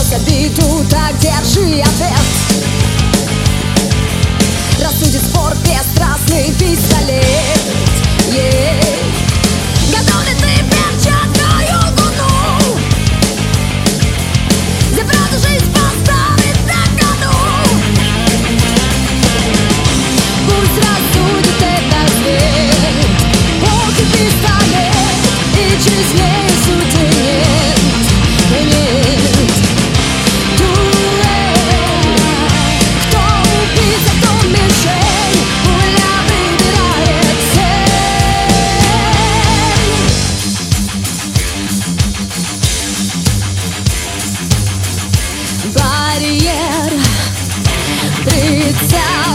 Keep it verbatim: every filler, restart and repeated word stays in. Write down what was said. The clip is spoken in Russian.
брось обиду, так держи ответ. Рассудит спор бесстрастный пистолет. Yeah. Готов ли ты перчаткою луну? За правду жизнь поставить на кону. Пусть рассудит этот свет. Ох и пистолет, и честнее судей нет. Нет. Дуэль. Кто убийца, кто мишень, пуля выбирает цель. Барьер, прицел.